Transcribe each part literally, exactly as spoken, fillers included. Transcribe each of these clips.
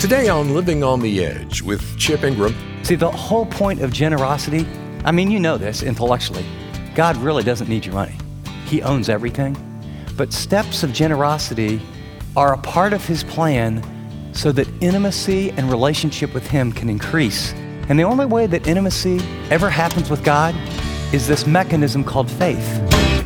Today on Living on the Edge with Chip Ingram. See, the whole point of generosity, I mean, you know this intellectually. God really doesn't need your money. He owns everything. But steps of generosity are a part of His plan so that intimacy and relationship with Him can increase. And the only way that intimacy ever happens with God is this mechanism called faith.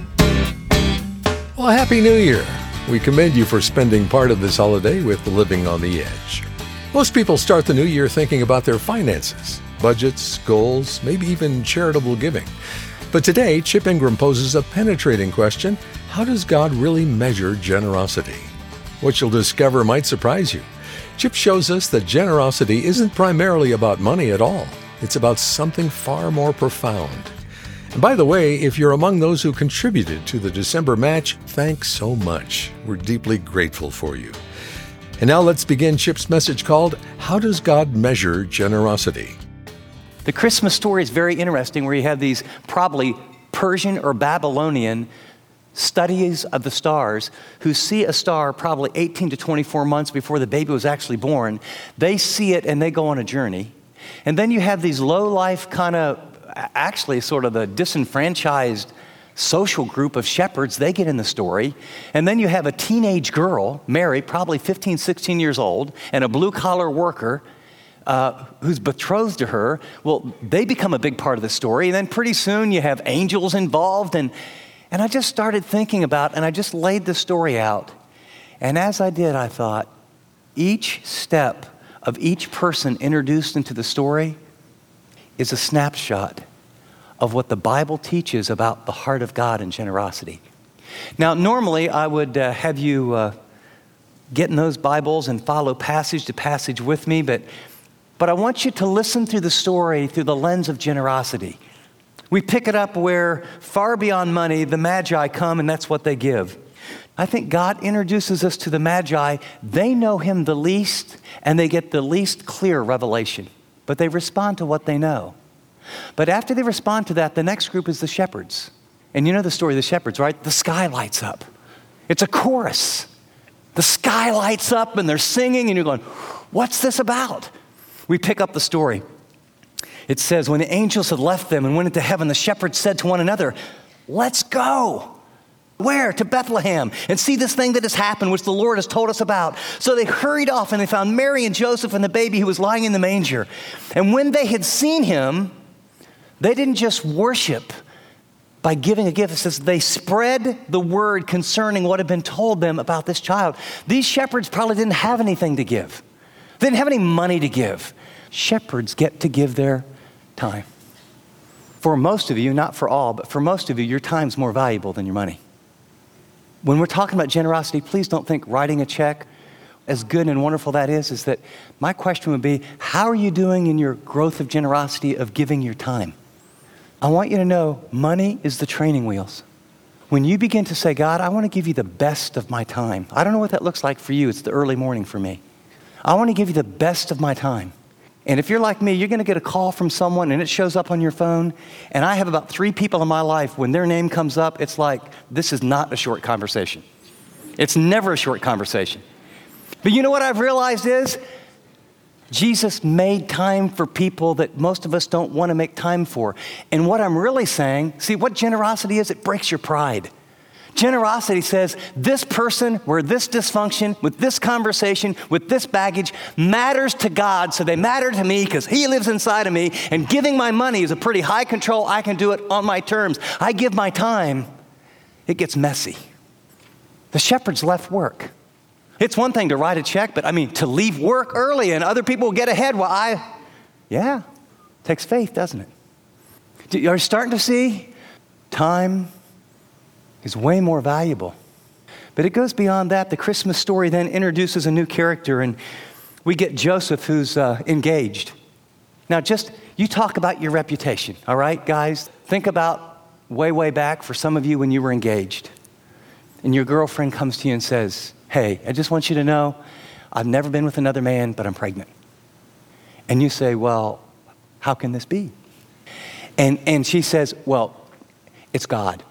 Well, Happy New Year. We commend you for spending part of this holiday with Living on the Edge. Most people start the new year thinking about their finances, budgets, goals, maybe even charitable giving. But today, Chip Ingram poses a penetrating question: how does God really measure generosity? What you'll discover might surprise you. Chip shows us that generosity isn't primarily about money at all. It's about something far more profound. And by the way, if you're among those who contributed to the December match, thanks so much. We're deeply grateful for you. And now let's begin Chip's message called, How Does God Measure Generosity? The Christmas story is very interesting, where you have these probably Persian or Babylonian studies of the stars who see a star probably eighteen to twenty-four months before the baby was actually born. They see it and they go on a journey. And then you have these low-life kind of, actually sort of the disenfranchised social group of shepherds. They get in the story. And then you have a teenage girl, Mary, probably fifteen, sixteen years old, and a blue-collar worker uh, who's betrothed to her. Well, they become a big part of the story. And then pretty soon you have angels involved. And, and I just started thinking about, and I just laid the story out. And as I did, I thought, each step of each person introduced into the story is a snapshot of what the Bible teaches about the heart of God and generosity. Now, normally I would uh, have you uh, get in those Bibles and follow passage to passage with me, but, but I want you to listen through the story through the lens of generosity. We pick it up where, far beyond money, the Magi come and that's what they give. I think God introduces us to the Magi. They know Him the least and they get the least clear revelation, but they respond to what they know. But after they respond to that, the next group is the shepherds. And you know the story of the shepherds, right? The sky lights up. It's a chorus. The sky lights up and they're singing and you're going, what's this about? We pick up the story. It says, when the angels had left them and went into heaven, the shepherds said to one another, let's go. Where? To Bethlehem, and see this thing that has happened, which the Lord has told us about. So they hurried off and they found Mary and Joseph and the baby who was lying in the manger. And when they had seen him, they didn't just worship by giving a gift. It says they spread the word concerning what had been told them about this child. These shepherds probably didn't have anything to give. They didn't have any money to give. Shepherds get to give their time. For most of you, not for all, but for most of you, your time's more valuable than your money. When we're talking about generosity, please don't think writing a check, as good and wonderful that is, is that my question would be, how are you doing in your growth of generosity of giving your time? I want you to know money is the training wheels. When you begin to say, God, I want to give you the best of my time. I don't know what that looks like for you. It's the early morning for me. I want to give you the best of my time. And if you're like me, you're going to get a call from someone and it shows up on your phone. And I have about three people in my life, when their name comes up, it's like, this is not a short conversation. It's never a short conversation. But you know what I've realized is, Jesus made time for people that most of us don't want to make time for. And what I'm really saying, see what generosity is? It breaks your pride. Generosity says, this person, where this dysfunction, with this conversation, with this baggage, matters to God, so they matter to me because He lives inside of me, and giving my money is a pretty high control. I can do it on my terms. I give my time. It gets messy. The shepherds left work. It's one thing to write a check, but I mean, to leave work early and other people will get ahead while I, yeah, takes faith, doesn't it? Are you starting to see? Time is way more valuable. But it goes beyond that. The Christmas story then introduces a new character, and we get Joseph, who's uh, engaged. Now, just, you talk about your reputation, all right, guys? Think about way, way back for some of you when you were engaged, and your girlfriend comes to you and says, hey, I just want you to know, I've never been with another man, but I'm pregnant. And you say, well, how can this be? And and she says, well, it's God.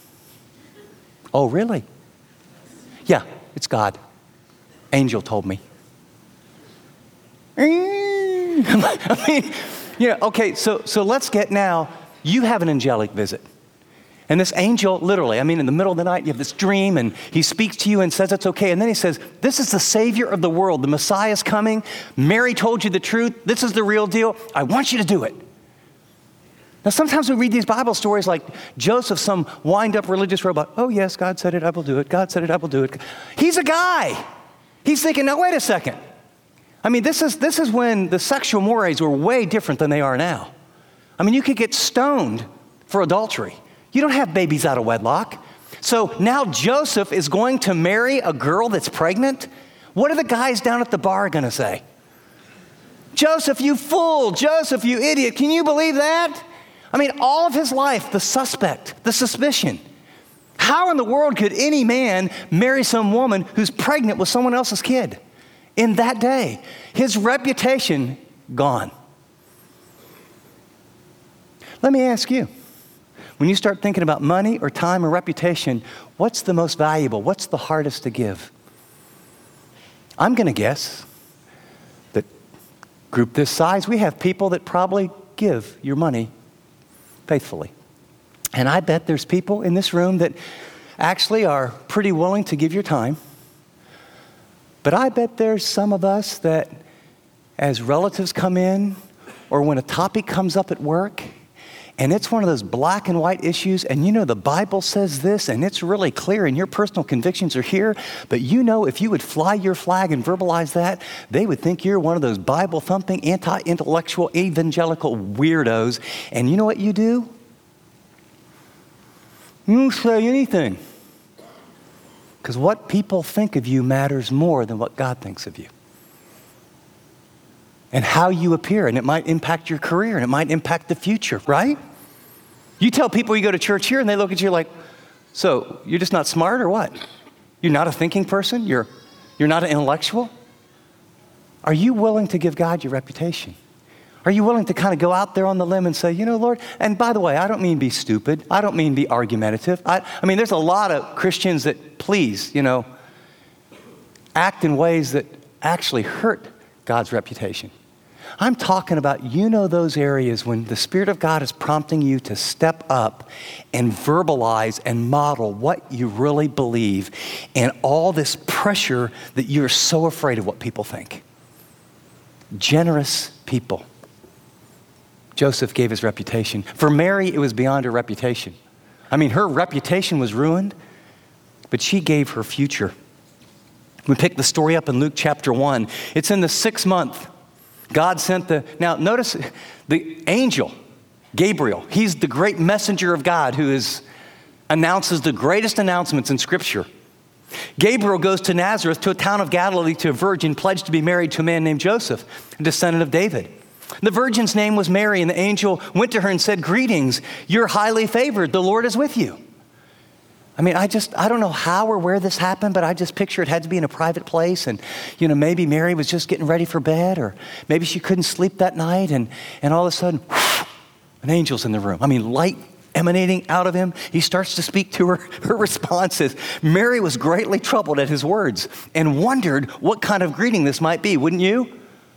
Oh, really? Yeah, it's God. Angel told me. I mean, yeah, okay, so, so let's get now, you have an angelic visit. And this angel, literally, I mean, in the middle of the night, you have this dream, and he speaks to you and says it's okay. And then he says, this is the Savior of the world. The Messiah is coming. Mary told you the truth. This is the real deal. I want you to do it. Now, sometimes we read these Bible stories like Joseph, some wind-up religious robot. Oh, yes, God said it, I will do it. God said it, I will do it. He's a guy. He's thinking, now, wait a second. I mean, this is, this is when the sexual mores were way different than they are now. I mean, you could get stoned for adultery. You don't have babies out of wedlock. So now Joseph is going to marry a girl that's pregnant? What are the guys down at the bar going to say? Joseph, you fool. Joseph, you idiot. Can you believe that? I mean, all of his life, the suspect, the suspicion. How in the world could any man marry some woman who's pregnant with someone else's kid? In that day, his reputation gone. Let me ask you, when you start thinking about money or time or reputation, what's the most valuable? What's the hardest to give? I'm going to guess that group this size, we have people that probably give your money faithfully. And I bet there's people in this room that actually are pretty willing to give your time. But I bet there's some of us that as relatives come in or when a topic comes up at work and it's one of those black and white issues and you know the Bible says this and it's really clear and your personal convictions are here, but you know if you would fly your flag and verbalize that, they would think you're one of those Bible-thumping, anti-intellectual, evangelical weirdos. And you know what you do? You don't say anything. Because what people think of you matters more than what God thinks of you. And how you appear, and it might impact your career, and it might impact the future, right? You tell people you go to church here, and they look at you like, so you're just not smart or what? You're not a thinking person? You're, you're not an intellectual? Are you willing to give God your reputation? Are you willing to kind of go out there on the limb and say, you know, Lord, and by the way, I don't mean be stupid. I don't mean be argumentative. I, I mean, there's a lot of Christians that please, you know, act in ways that actually hurt God's reputation. I'm talking about, you know, those areas when the Spirit of God is prompting you to step up and verbalize and model what you really believe and all this pressure that you're so afraid of what people think. Generous people. Joseph gave his reputation. For Mary, it was beyond her reputation. I mean, her reputation was ruined, but she gave her future. We pick the story up in Luke chapter one. It's in the sixth month. God sent the, now notice the angel, Gabriel. He's the great messenger of God who is, announces the greatest announcements in Scripture. Gabriel goes to Nazareth, to a town of Galilee, to a virgin pledged to be married to a man named Joseph, a descendant of David. The virgin's name was Mary, and the angel went to her and said, greetings, you're highly favored, the Lord is with you. I mean, I just, I don't know how or where this happened, but I just picture it had to be in a private place. And, you know, maybe Mary was just getting ready for bed, or maybe she couldn't sleep that night. And, and all of a sudden, whoosh, an angel's in the room. I mean, light emanating out of him. He starts to speak to her. Her response is, Mary was greatly troubled at his words and wondered what kind of greeting this might be, wouldn't you?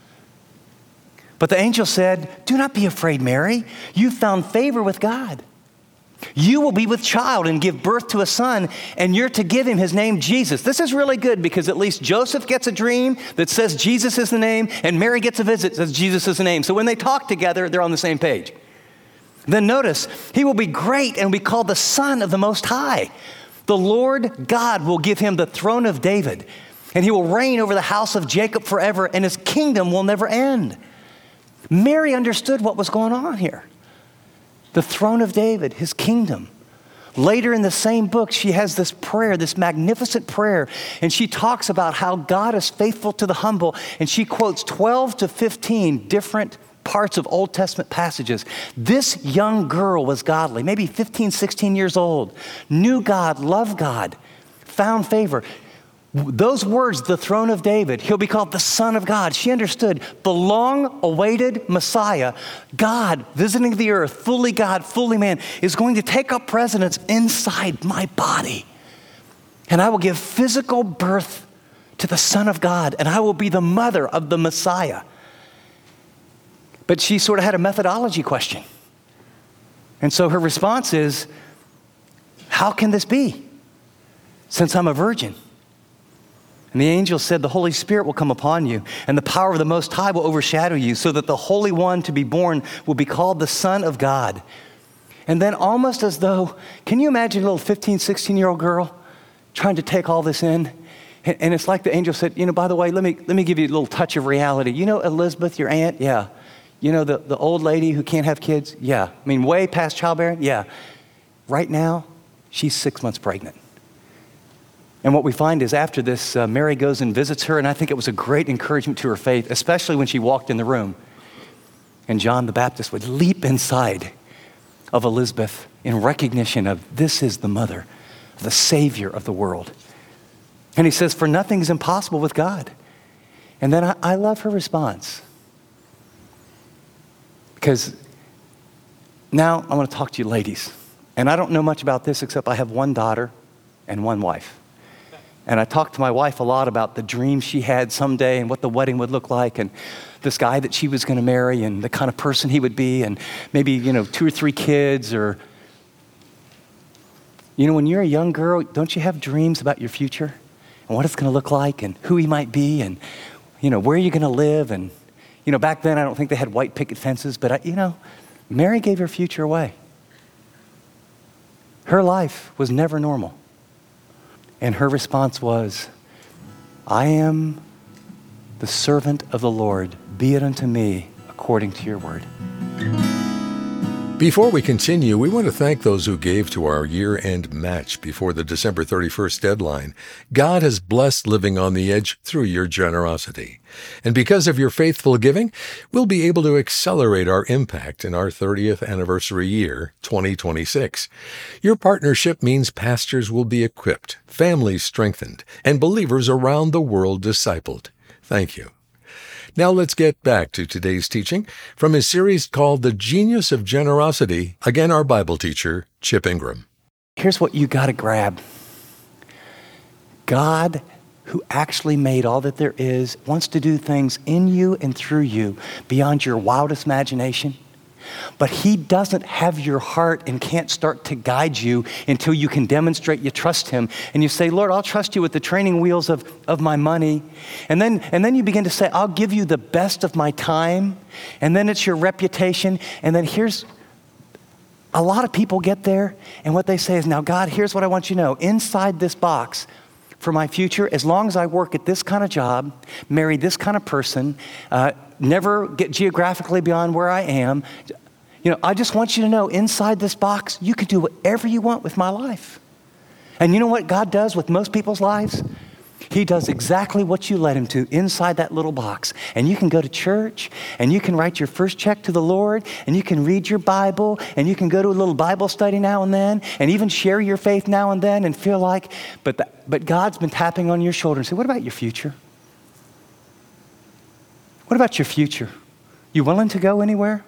But the angel said, do not be afraid, Mary. You've found favor with God. You will be with child and give birth to a son, and you're to give him his name Jesus. This is really good because at least Joseph gets a dream that says Jesus is the name, and Mary gets a visit that says Jesus is the name. So when they talk together, they're on the same page. Then notice, he will be great and be called the Son of the Most High. The Lord God will give him the throne of David, and he will reign over the house of Jacob forever, and his kingdom will never end. Mary understood what was going on here. The throne of David, his kingdom. Later in the same book, she has this prayer, this magnificent prayer, and she talks about how God is faithful to the humble, and she quotes twelve to fifteen different parts of Old Testament passages. This young girl was godly, maybe fifteen, sixteen years old, knew God, loved God, found favor. Those words, the throne of David, he'll be called the Son of God. She understood the long-awaited Messiah, God visiting the earth, fully God, fully man, is going to take up residence inside my body. And I will give physical birth to the Son of God, and I will be the mother of the Messiah. But she sort of had a methodology question. And so her response is, how can this be, since I'm a virgin? And the angel said, the Holy Spirit will come upon you, and the power of the Most High will overshadow you, so that the Holy One to be born will be called the Son of God. And then almost as though, can you imagine a little fifteen, sixteen-year-old girl trying to take all this in? And, and it's like the angel said, you know, by the way, let me let me give you a little touch of reality. You know Elizabeth, your aunt? Yeah. You know the, the old lady who can't have kids? Yeah. I mean, way past childbearing? Yeah. Right now, she's six months pregnant. And what we find is after this, uh, Mary goes and visits her, and I think it was a great encouragement to her faith, especially when she walked in the room. And John the Baptist would leap inside of Elizabeth in recognition of this is the mother, the Savior of the world. And he says, for nothing is impossible with God. And then I, I love her response. Because now I want to talk to you ladies. And I don't know much about this except I have one daughter and one wife. And I talked to my wife a lot about the dream she had someday and what the wedding would look like and this guy that she was going to marry and the kind of person he would be and maybe, you know, two or three kids or, you know, when you're a young girl, don't you have dreams about your future and what it's going to look like and who he might be and, you know, where you're going to live? And, you know, back then I don't think they had white picket fences, but, I, you know, Mary gave her future away. Her life was never normal. And her response was, I am the servant of the Lord. Be it unto me according to your word. Before we continue, we want to thank those who gave to our year-end match before the December thirty-first deadline. God has blessed Living on the Edge through your generosity. And because of your faithful giving, we'll be able to accelerate our impact in our thirtieth anniversary year, twenty twenty-six. Your partnership means pastors will be equipped, families strengthened, and believers around the world discipled. Thank you. Now let's get back to today's teaching from his series called The Genius of Generosity. Again, our Bible teacher, Chip Ingram. Here's what you got to grab. God, who actually made all that there is, wants to do things in you and through you beyond your wildest imagination. But he doesn't have your heart and can't start to guide you until you can demonstrate you trust him. And you say, Lord, I'll trust you with the training wheels of, of my money. And then, and then you begin to say, I'll give you the best of my time. And then it's your reputation. And then here's, a lot of people get there and what they say is, now God, here's what I want you to know. Inside this box for my future, as long as I work at this kind of job, marry this kind of person, uh, never get geographically beyond where I am. You know, I just want you to know inside this box, you can do whatever you want with my life. And you know what God does with most people's lives? He does exactly what you led him to inside that little box. And you can go to church and you can write your first check to the Lord and you can read your Bible and you can go to a little Bible study now and then and even share your faith now and then and feel like, but, the, but God's been tapping on your shoulder and say, what about your future? What about your future? You willing to go anywhere?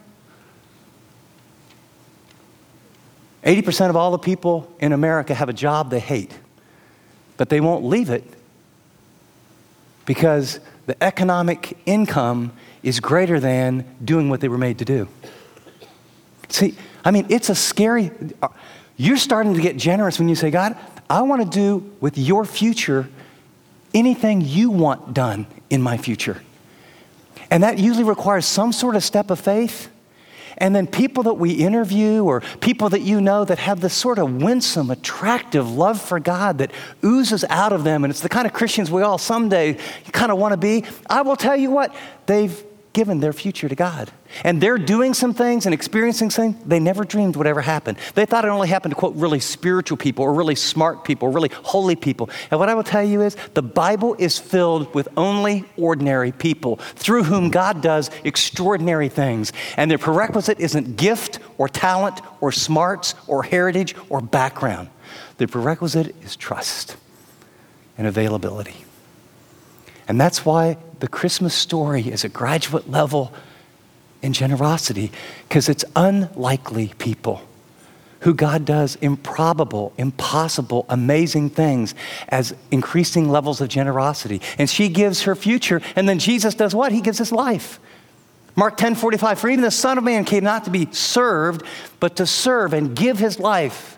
eighty percent of all the people in America have a job they hate, but they won't leave it because the economic income is greater than doing what they were made to do. See, I mean, it's a scary, you're starting to get generous when you say, God, I want to do with your future anything you want done in my future. And that usually requires some sort of step of faith. And then people that we interview or people that you know that have this sort of winsome, attractive love for God that oozes out of them, and it's the kind of Christians we all someday kind of want to be, I will tell you what, they've given their future to God. And they're doing some things and experiencing things they never dreamed would ever happen. They thought it only happened to, quote, really spiritual people or really smart people or really holy people. And what I will tell you is the Bible is filled with only ordinary people through whom God does extraordinary things. And their prerequisite isn't gift or talent or smarts or heritage or background. The prerequisite is trust and availability. And that's why the Christmas story is a graduate level in generosity, because it's unlikely people who God does improbable, impossible, amazing things as increasing levels of generosity. And she gives her future, and then Jesus does what? He gives his life. Mark ten forty-five, for even the Son of Man came not to be served, but to serve and give his life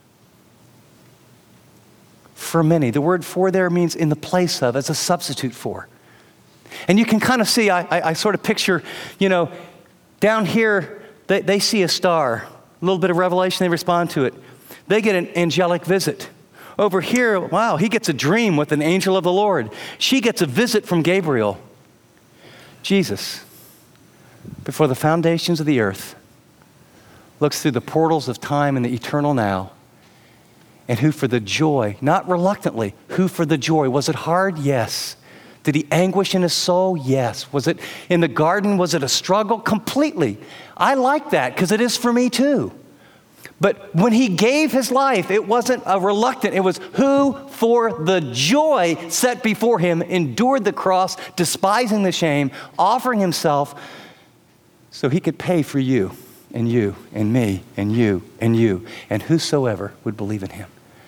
for many. The word for there means in the place of, as a substitute for. And you can kind of see, I, I, I sort of picture, you know, down here, they, they see a star. A little bit of revelation, they respond to it. They get an angelic visit. Over here, wow, he gets a dream with an angel of the Lord. She gets a visit from Gabriel. Jesus, before the foundations of the earth, looks through the portals of time and the eternal now, and who for the joy, not reluctantly, who for the joy, was it hard? Yes. Did he anguish in his soul? Yes. Was it in the garden? Was it a struggle? Completely. I like that because it is for me too. But when he gave his life, it wasn't a reluctant. It was who for the joy set before him endured the cross, despising the shame, offering himself so he could pay for you and you and me and you and you and whosoever would believe in him.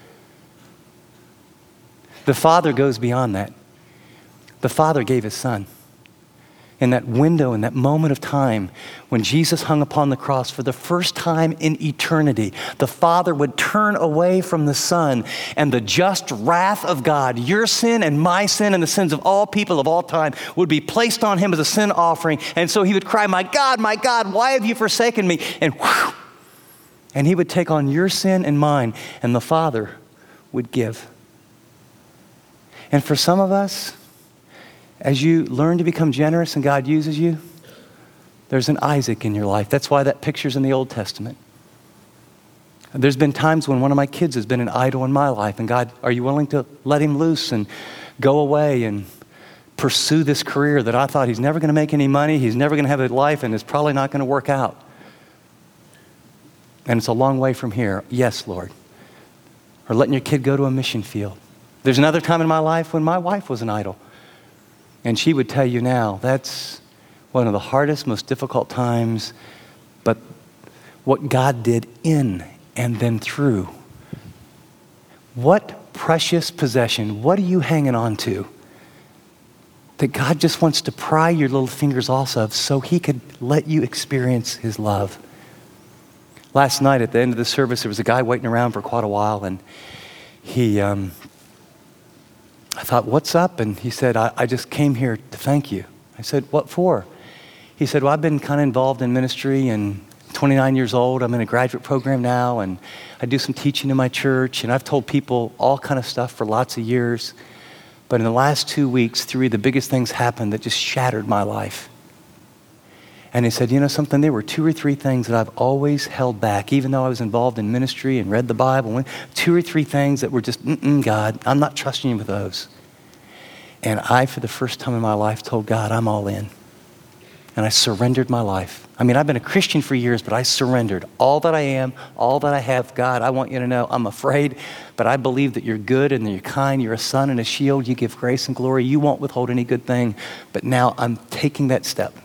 The Father goes beyond that. The Father gave his Son. In that window, in that moment of time, when Jesus hung upon the cross for the first time in eternity, the Father would turn away from the Son, and the just wrath of God, your sin and my sin and the sins of all people of all time, would be placed on him as a sin offering. And so he would cry, my God, my God, why have you forsaken me? And whew, and he would take on your sin and mine, and the Father would give. And for some of us, as you learn to become generous and God uses you, there's an Isaac in your life. That's why that picture's in the Old Testament. There's been times when one of my kids has been an idol in my life, and God, are you willing to let him loose and go away and pursue this career that I thought he's never going to make any money, he's never going to have a life, and it's probably not going to work out? And it's a long way from here. Yes, Lord. Or letting your kid go to a mission field. There's another time in my life when my wife was an idol. And she would tell you now, that's one of the hardest, most difficult times, but what God did in and then through. What precious possession, what are you hanging on to that God just wants to pry your little fingers off of so he could let you experience his love? Last night at the end of the service, there was a guy waiting around for quite a while, and he... Um, I thought, what's up? And he said, I, I just came here to thank you. I said, what for? He said, well, I've been kind of involved in ministry and twenty-nine years old. I'm in a graduate program now, and I do some teaching in my church, and I've told people all kind of stuff for lots of years. But in the last two weeks, three of the biggest things happened that just shattered my life. And he said, you know something, there were two or three things that I've always held back, even though I was involved in ministry and read the Bible. Two or three things that were just, mm-mm, God, I'm not trusting you with those. And I, for the first time in my life, told God, I'm all in. And I surrendered my life. I mean, I've been a Christian for years, but I surrendered all that I am, all that I have. God, I want you to know I'm afraid, but I believe that you're good and that you're kind. You're a sun and a shield. You give grace and glory. You won't withhold any good thing. But now I'm taking that step.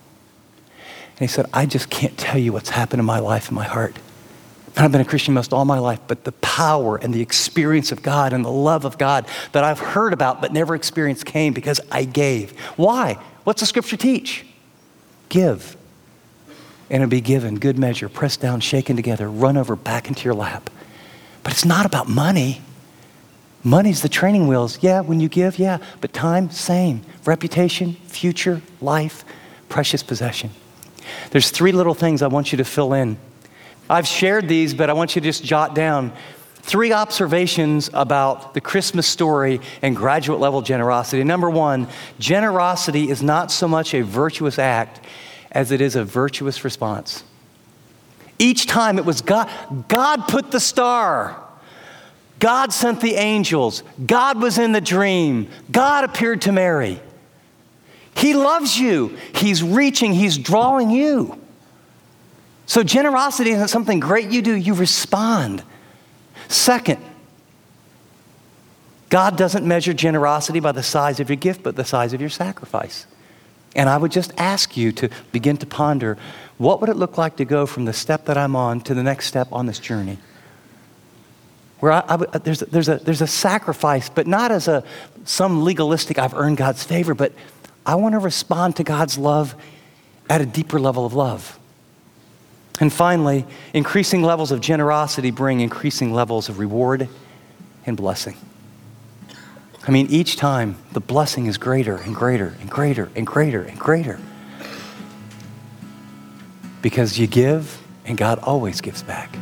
And he said, I just can't tell you what's happened in my life and my heart. And I've been a Christian most all my life, but the power and the experience of God and the love of God that I've heard about but never experienced came because I gave. Why? What's the scripture teach? Give, and it'll be given, good measure, pressed down, shaken together, run over back into your lap. But it's not about money. Money's the training wheels. Yeah, when you give, yeah, but time, same. Reputation, future, life, precious possession. There's three little things I want you to fill in. I've shared these, but I want you to just jot down three observations about the Christmas story and graduate level generosity. Number one, generosity is not so much a virtuous act as it is a virtuous response. Each time it was God. God put the star. God sent the angels. God was in the dream. God appeared to Mary. He loves you. He's reaching. He's drawing you. So generosity isn't something great you do. You respond. Second, God doesn't measure generosity by the size of your gift, but the size of your sacrifice. And I would just ask you to begin to ponder, what would it look like to go from the step that I'm on to the next step on this journey? Where I, I, there's, there's, a, there's a sacrifice, but not as a some legalistic, I've earned God's favor, but I want to respond to God's love at a deeper level of love. And finally, increasing levels of generosity bring increasing levels of reward and blessing. I mean, each time the blessing is greater and greater and greater and greater and greater. Because you give, and God always gives back.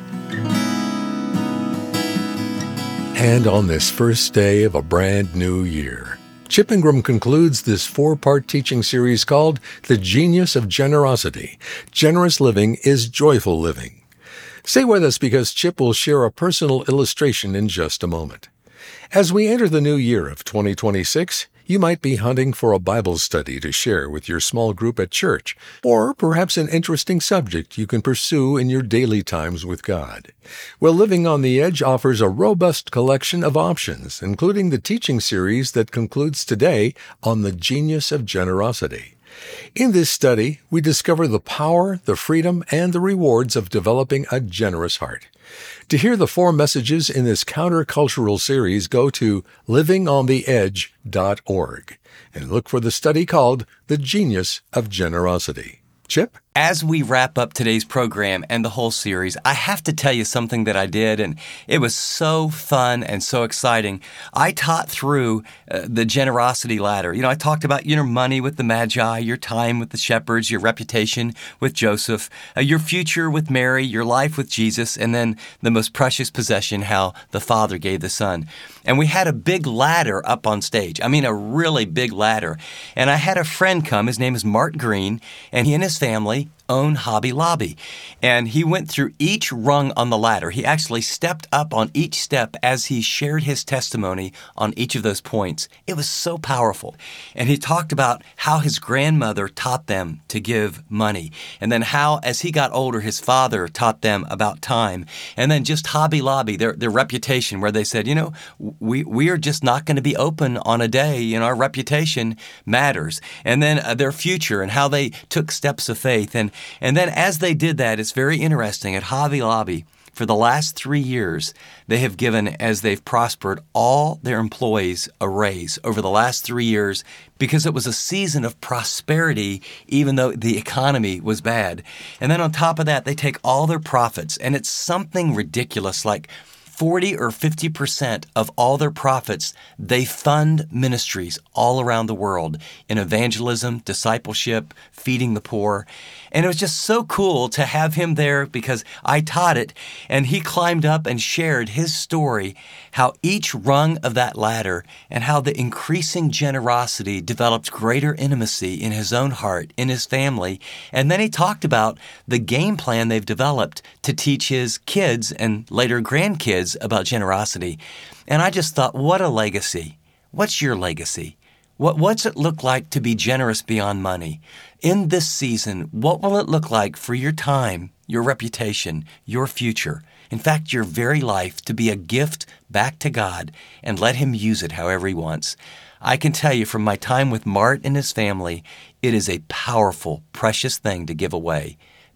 And on this first day of a brand new year, Chip Ingram concludes this four-part teaching series called The Genius of Generosity. Generous living is joyful living. Stay with us because Chip will share a personal illustration in just a moment. As we enter the new year of twenty twenty-six, you might be hunting for a Bible study to share with your small group at church, or perhaps an interesting subject you can pursue in your daily times with God. Well, Living on the Edge offers a robust collection of options, including the teaching series that concludes today on the genius of generosity. In this study, we discover the power, the freedom, and the rewards of developing a generous heart. To hear the four messages in this countercultural series, go to living on the edge dot org and look for the study called The Genius of Generosity. Chip? As we wrap up today's program and the whole series, I have to tell you something that I did, and it was so fun and so exciting. I taught through uh, the generosity ladder. You know, I talked about your money with the Magi, your time with the shepherds, your reputation with Joseph, uh, your future with Mary, your life with Jesus, and then the most precious possession, how the Father gave the Son. And we had a big ladder up on stage. I mean, a really big ladder. And I had a friend come. His name is Mark Green, and he and his family own Hobby Lobby. And he went through each rung on the ladder. He actually stepped up on each step as he shared his testimony on each of those points. It was so powerful. And he talked about how his grandmother taught them to give money. And then how, as he got older, his father taught them about time. And then just Hobby Lobby, their, their reputation, where they said, you know, we, we are just not going to be open on a day, and our reputation matters. And then uh, their future and how they took steps of faith. And And then as they did that, it's very interesting. At Hobby Lobby, for the last three years, they have given, as they've prospered, all their employees a raise over the last three years because it was a season of prosperity, even though the economy was bad. And then on top of that, they take all their profits, and it's something ridiculous like forty or fifty percent of all their profits, they fund ministries all around the world in evangelism, discipleship, feeding the poor. And it was just so cool to have him there because I taught it, and he climbed up and shared his story, how each rung of that ladder and how the increasing generosity developed greater intimacy in his own heart, in his family. And then he talked about the game plan they've developed to teach his kids and later grandkids about generosity. And I just thought, what a legacy. What's your legacy? What, what's it look like to be generous beyond money? In this season, what will it look like for your time, your reputation, your future, in fact, your very life, to be a gift back to God and let Him use it however He wants? I can tell you from my time with Mart and his family, it is a powerful, precious thing to give away.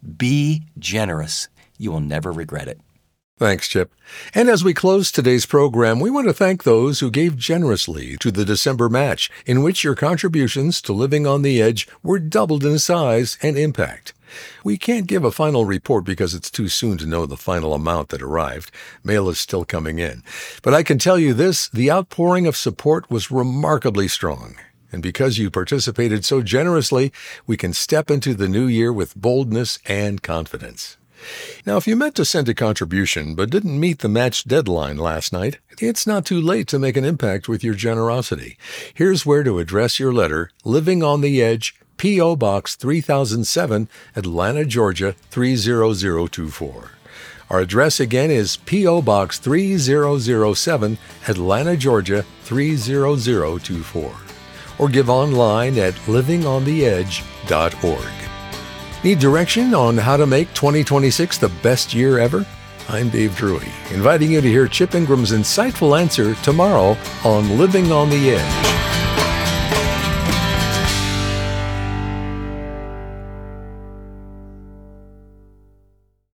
Be generous. You will never regret it. Thanks, Chip. And as we close today's program, we want to thank those who gave generously to the December match, in which your contributions to Living on the Edge were doubled in size and impact. We can't give a final report because it's too soon to know the final amount that arrived. Mail is still coming in. But I can tell you this, the outpouring of support was remarkably strong. And because you participated so generously, we can step into the new year with boldness and confidence. Now, if you meant to send a contribution but didn't meet the match deadline last night, it's not too late to make an impact with your generosity. Here's where to address your letter: Living on the Edge, P O. Box three thousand seven, Atlanta, Georgia three zero zero two four. Our address again is P O. Box three zero zero seven, Atlanta, Georgia three zero zero two four. Or give online at living on the edge dot org. Need direction on how to make twenty twenty-six the best year ever? I'm Dave Drury, inviting you to hear Chip Ingram's insightful answer tomorrow on Living on the Edge.